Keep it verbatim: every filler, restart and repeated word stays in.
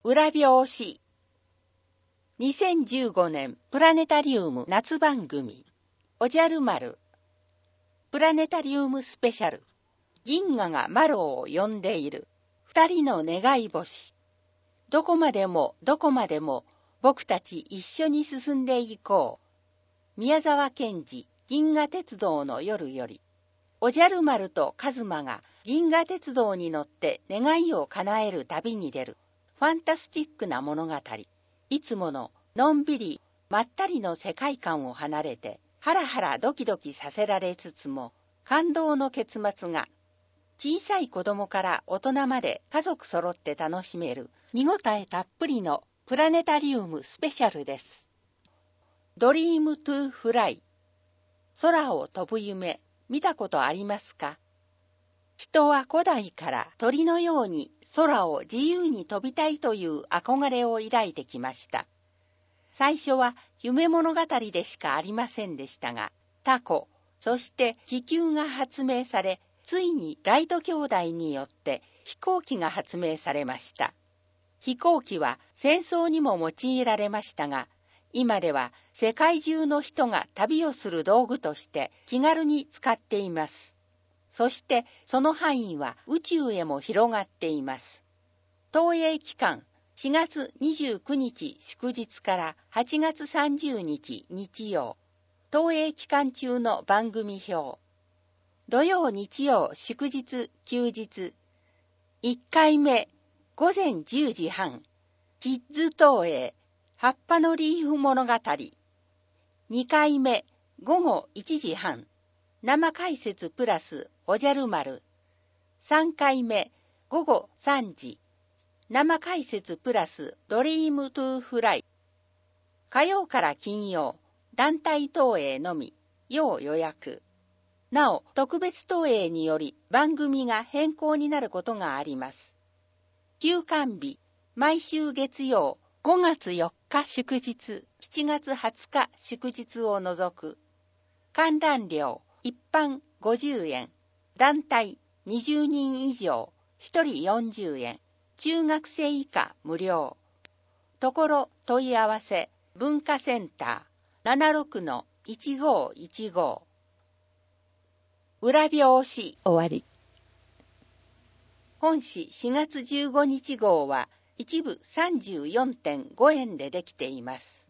裏表紙。にせんじゅうごねんプラネタリウム夏番組。おじゃる丸。プラネタリウムスペシャル。銀河がマロを呼んでいる。二人の願い星。どこまでもどこまでも僕たち一緒に進んでいこう。宮沢賢治、銀河鉄道の夜より。おじゃる丸とカズマが銀河鉄道に乗って願いを叶える旅に出る。ファンタスティックな物語。いつもののんびりまったりの世界観を離れてハラハラドキドキさせられつつも感動の結末が小さい子供から大人まで家族揃って楽しめる見応えたっぷりのプラネタリウムスペシャルです。ドリームトゥーフライ。空を飛ぶ夢見たことありますか？人は古代から鳥のように空を自由に飛びたいという憧れを抱いてきました。最初は夢物語でしかありませんでしたが、タコ、そして気球が発明され、ついにライト兄弟によって飛行機が発明されました。飛行機は戦争にも用いられましたが、今では世界中の人が旅をする道具として気軽に使っています。そしてその範囲は宇宙へも広がっています。東映期間しがつにじゅうくにち祝日からはちがつさんじゅうにち日曜。東映期間中の番組表。土曜日曜祝日休日。いっかいめごぜんじゅうじはん。キッズ東映葉っぱのリーフ物語。にかいめごごいちじはん。生解説プラスおじゃる丸。さんかいめごごさんじ。生解説プラスドリームトゥーフライ。火曜から金曜、団体東映のみ、要予約。なお、特別東映により番組が変更になることがあります。休館日、毎週月曜、ごがつよっか祝日、しちがつはつか祝日を除く。観覧料、一般ごじゅうえん、団体にじゅうにん以上、ひとりよんじゅうえん、中学生以下無料。ところ問い合わせ、文化センター ななろくのいちごいちご。裏表紙終わり。本誌しがつじゅうごにち号は一部 さんじゅうよんてんごえんでできています。